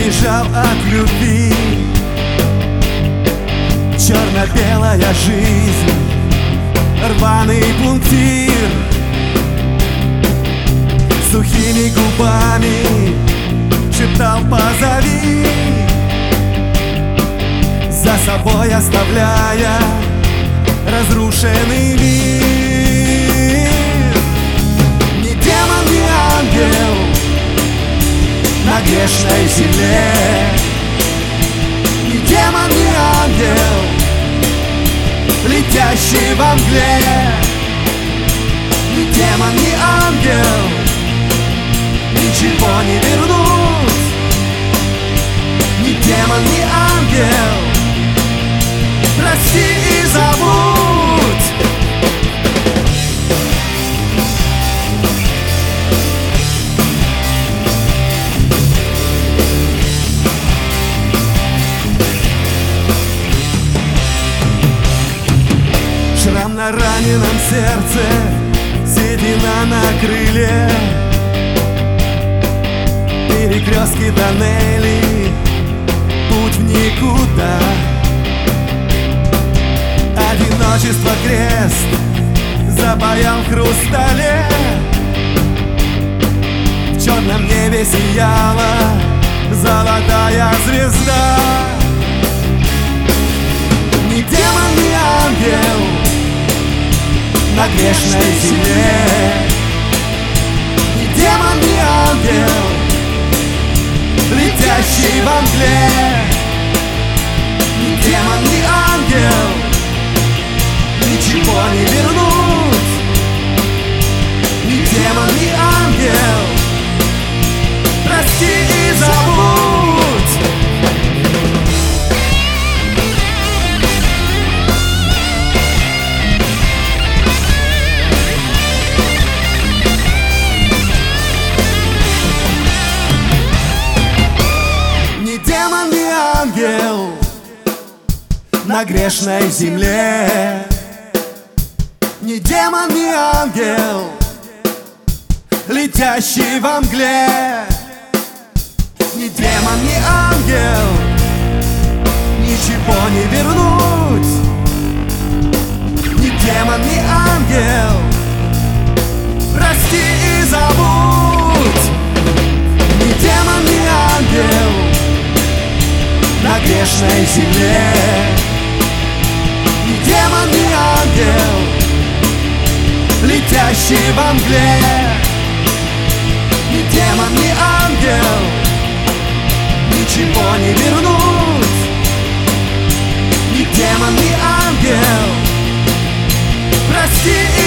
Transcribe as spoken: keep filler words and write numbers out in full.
бежал от любви. Черно-белая жизнь, рваный пунктир. Сухими губами шептал: позови, за собой оставляя разрушенный мир. Ни демон, ни ангел на грешной земле. Ни демон, ни ангел, летящий во мгле. Ни демон, ни ангел, ничего не вернут. Ни демон, ни ангел, прости и забудь. Шрам на раненом сердце, седина на крыле. Перекрестки, тоннели, путь в никуда. Одиночество крест запаял в хрустале. В черном небе сияла золотая звезда. Ни демон, ни ангел на грешной земле. Ни демон, ни ангел, летящий во мгле. Ни демон, ни ангел, ничего не вернуть. Ни демон, ни ангел, прости и забудь. Ни демон, ни ангел на грешной земле. Ни демон, ни ангел, летящий во мгле. Ни демон, ни ангел, ничего не вернуть. Ни демон, ни ангел, прости и забудь. Ни демон, ни ангел на грешной земле. Ни демон, ни ангел, летящий во мгле. Ни демон, ни ангел, ничего не вернуть. Ни демон, ни ангел, прости